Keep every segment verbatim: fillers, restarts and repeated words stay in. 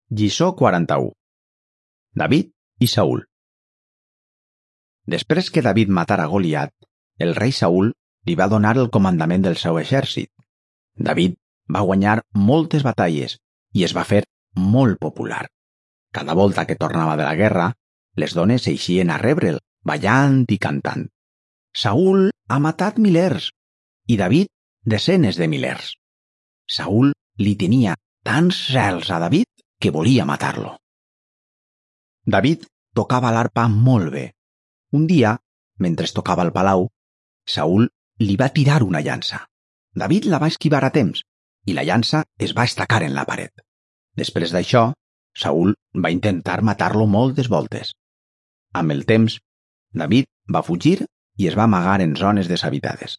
Lliçó quaranta-u. David i Saül. Després que David matara Goliat, el rei Saül li va donar el comandament del seu exèrcit. David va guanyar moltes batalles i es va fer molt popular. Cada volta que tornava de la guerra, les dones eixien a rebre'l, ballant i cantant. Saül ha matat milers i David desenes de milers. Saül li tenia tants cels a David que volia matar-lo. David tocava l'arpa molt bé. Un dia, mentre tocava al palau, Saül li va tirar una llança. David la va esquivar a temps i la llança es va estacar en la paret. Després d'això, Saül va intentar matar-lo moltes voltes. Amb el temps, David va fugir i es va amagar en zones deshabitades.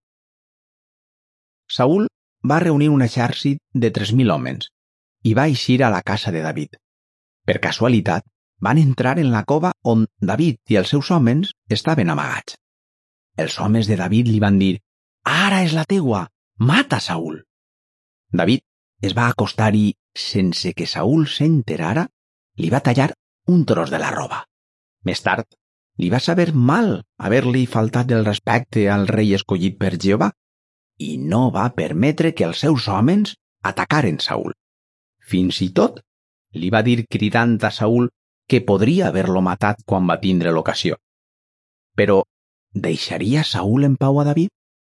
Saül va reunir un exèrcit de tres mil homes i va eixir a la casa de David. Per casualitat, van entrar en la cova on David i els seus homes estaven amagats. Els homes de David li van dir: «Ara és la teua, mata Saül!» David es va acostar i, sense que Saül s'enterara, li va tallar un tros de la roba. Més tard, li va saber mal haver-li faltat el respecte al rei escollit per Jehovà i no va permetre que els seus homes atacaren Saül. Fins i tot li va dir cridant a Saül que podria haver-lo matat quan va tindre l'ocasió. Però deixaria Saül en pau a David?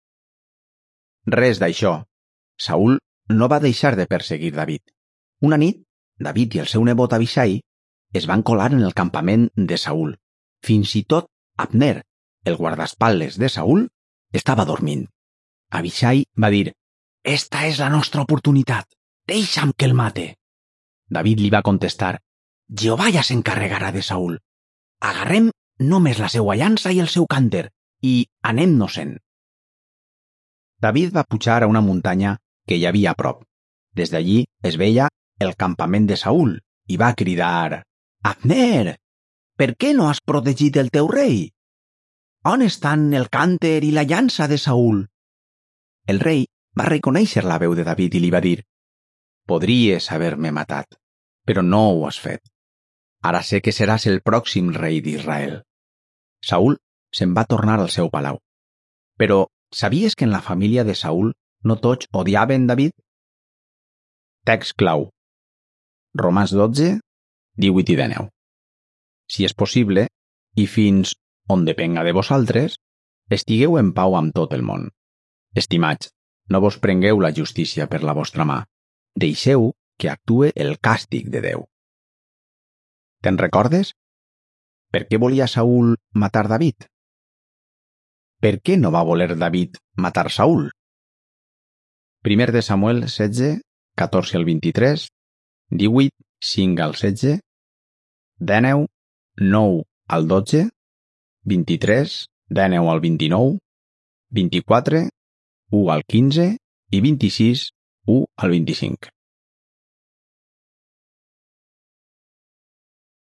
Res d'això. Saül no va deixar de perseguir David. Una nit, David i el seu nebot Abishai es van colar en el campament de Saül. Fins i tot Abner, el guardaespatlles de Saül, estava dormint. Abishai va dir: «Esta és la nostra oportunitat. Deixa'm que el mate». David li va contestar: «Jehovà ja s'encarregarà de Saül. Agarrem només la seua llança i el seu cànter i anem-nos-en». David va pujar a una muntanya que hi havia a prop. Des d'allí es veia el campament de Saül i va cridar: «Abner, per què no has protegit el teu rei? On estan el cànter i la llança de Saül?» El rei va reconèixer la veu de David i li va dir: «Podries haver-me matat, però no ho has fet. Ara sé que seràs el pròxim rei d'Israel». Saül se'n va tornar al seu palau. Però sabies que en la família de Saül no tots odiaven David? Text clau. Romans dotze, divuit i dinou. Si és possible, i fins on depenga de vosaltres, estigueu en pau amb tot el món. Estimats, no vos prengueu la justícia per la vostra mà. Deixeu que actue el càstig de Déu. Te'n recordes? Per què volia Saül matar David? Per què no va voler David matar Saül? Primer de Samuel setze, catorze al vint-i-tres, divuit, cinc al setze, dinou, nou al dotze, vint-i-tres, dinou al vint-i-nou, vint-i-quatre, u al quinze i vint-i-sis, u al vint-i-cinc.